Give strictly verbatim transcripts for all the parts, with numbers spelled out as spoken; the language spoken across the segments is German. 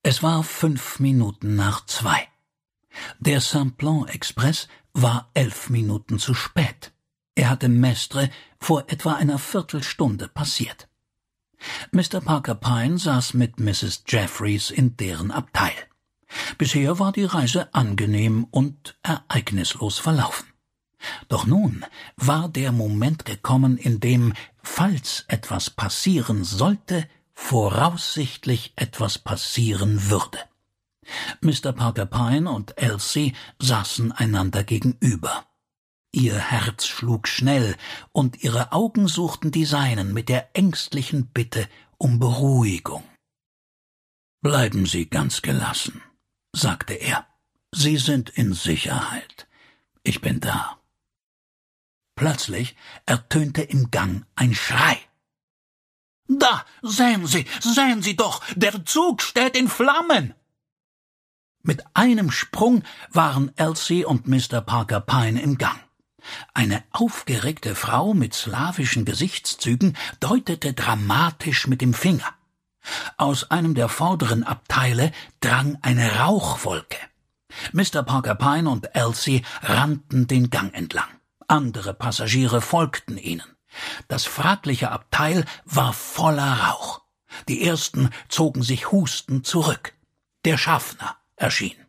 Es war fünf Minuten nach zwei. Der Simplon-Express war elf Minuten zu spät. Er hatte Mestre vor etwa einer Viertelstunde passiert. Mister Parker Pyne saß mit Misses Jeffreys in deren Abteil. Bisher war die Reise angenehm und ereignislos verlaufen. Doch nun war der Moment gekommen, in dem, falls etwas passieren sollte, voraussichtlich etwas passieren würde. Mister Parker Pyne und Elsie saßen einander gegenüber. Ihr Herz schlug schnell, und ihre Augen suchten die seinen mit der ängstlichen Bitte um Beruhigung. »Bleiben Sie ganz gelassen«, sagte er. »Sie sind in Sicherheit. Ich bin da.« Plötzlich ertönte im Gang ein Schrei. »Da, sehen Sie, sehen Sie doch, der Zug steht in Flammen!« Mit einem Sprung waren Elsie und Mister Parker Pyne im Gang. Eine aufgeregte Frau mit slawischen Gesichtszügen deutete dramatisch mit dem Finger. Aus einem der vorderen Abteile drang eine Rauchwolke. Mister Parker Pyne und Elsie rannten den Gang entlang. Andere Passagiere folgten ihnen. Das fragliche Abteil war voller Rauch. Die ersten zogen sich hustend zurück. Der Schaffner erschien.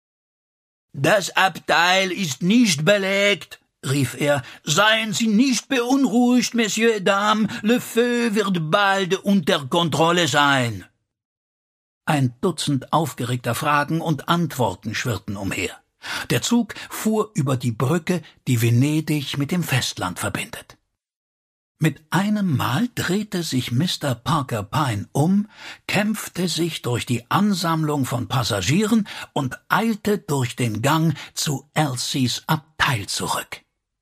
»Das Abteil ist nicht belegt«, rief er. »Seien Sie nicht beunruhigt, Messieurs et Dames, le feu wird bald unter Kontrolle sein.« Ein Dutzend aufgeregter Fragen und Antworten schwirrten umher. Der Zug fuhr über die Brücke, die Venedig mit dem Festland verbindet. Mit einem Mal drehte sich Mister Parker Pyne um, kämpfte sich durch die Ansammlung von Passagieren und eilte durch den Gang zu Elsies Abteil zurück.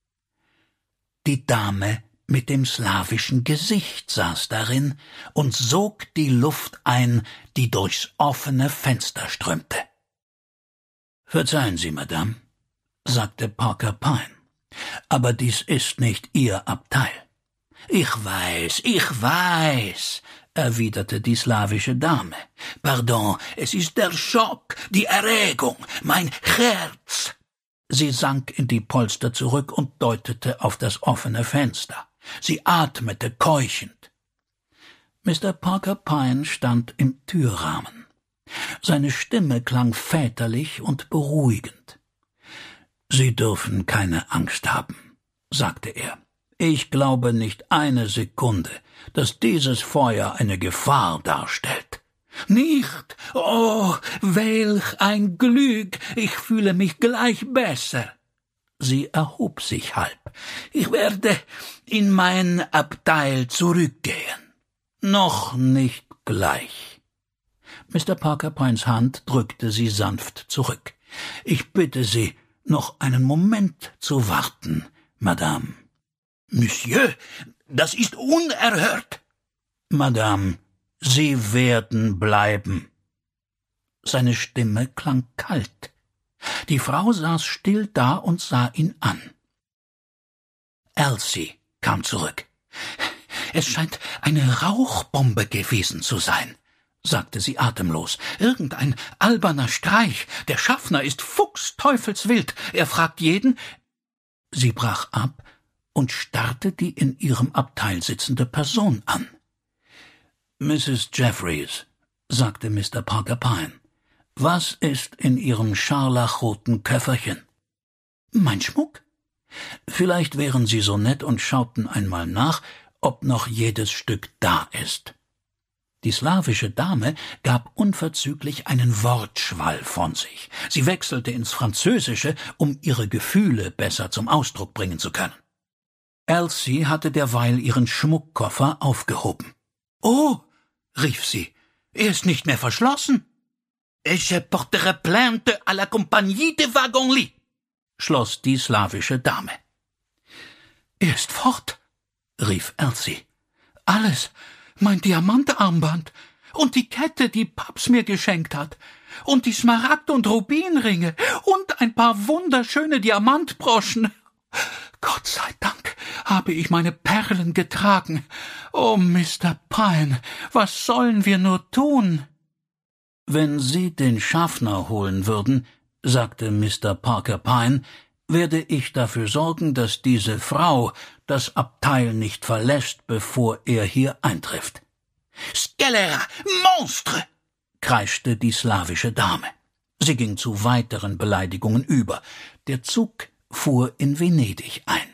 Die Dame mit dem slawischen Gesicht saß darin und sog die Luft ein, die durchs offene Fenster strömte. »Verzeihen Sie, Madame«, sagte Parker Pyne, »aber dies ist nicht Ihr Abteil.« »Ich weiß, ich weiß«, erwiderte die slawische Dame. »Pardon, es ist der Schock, die Erregung, mein Herz.« Sie sank in die Polster zurück und deutete auf das offene Fenster. Sie atmete keuchend. Mister Parker Pyne stand im Türrahmen. Seine Stimme klang väterlich und beruhigend. »Sie dürfen keine Angst haben«, sagte er. »Ich glaube nicht eine Sekunde, dass dieses Feuer eine Gefahr darstellt.« »Nicht? Oh, welch ein Glück! Ich fühle mich gleich besser.« Sie erhob sich halb. »Ich werde in mein Abteil zurückgehen.« »Noch nicht gleich.« Mister Parker Pynes Hand drückte sie sanft zurück. »Ich bitte Sie, noch einen Moment zu warten, Madame.« »Monsieur, das ist unerhört!« »Madame, Sie werden bleiben.« Seine Stimme klang kalt. Die Frau saß still da und sah ihn an. Elsie kam zurück. »Es scheint eine Rauchbombe gewesen zu sein«, sagte sie atemlos. »Irgendein alberner Streich. Der Schaffner ist fuchsteufelswild. Er fragt jeden...« Sie brach ab und starrte die in ihrem Abteil sitzende Person an. »Misses Jeffreys«, sagte Mister Parker Pyne, »was ist in Ihrem scharlachroten Köfferchen?« »Mein Schmuck?« »Vielleicht wären Sie so nett und schauten einmal nach, ob noch jedes Stück da ist.« Die slawische Dame gab unverzüglich einen Wortschwall von sich. Sie wechselte ins Französische, um ihre Gefühle besser zum Ausdruck bringen zu können. Elsie hatte derweil ihren Schmuckkoffer aufgehoben. »Oh«, rief sie, »er ist nicht mehr verschlossen.« »Je porterai plainte à la compagnie de Wagonlit«, schloss die slawische Dame. »Er ist fort«, rief Elsie. »Alles, mein Diamantarmband und die Kette, die Paps mir geschenkt hat, und die Smaragd- und Rubinringe und ein paar wunderschöne Diamantbroschen. Gott sei Dank habe ich meine Perlen getragen. Oh, Mister Pyne, was sollen wir nur tun?« »Wenn Sie den Schaffner holen würden«, sagte Mister Parker Pyne, »werde ich dafür sorgen, dass diese Frau das Abteil nicht verlässt, bevor er hier eintrifft.« »Scélera, Monstre!« kreischte die slawische Dame. Sie ging zu weiteren Beleidigungen über. Der Zug fuhr in Venedig ein.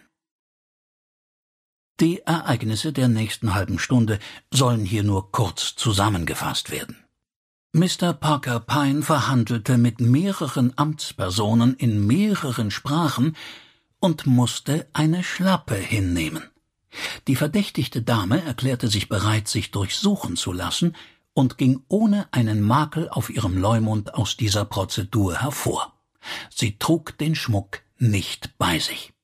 Die Ereignisse der nächsten halben Stunde sollen hier nur kurz zusammengefasst werden. Mister Parker Pyne verhandelte mit mehreren Amtspersonen in mehreren Sprachen und musste eine Schlappe hinnehmen. Die verdächtigte Dame erklärte sich bereit, sich durchsuchen zu lassen, und ging ohne einen Makel auf ihrem Leumund aus dieser Prozedur hervor. Sie trug den Schmuck nicht bei sich.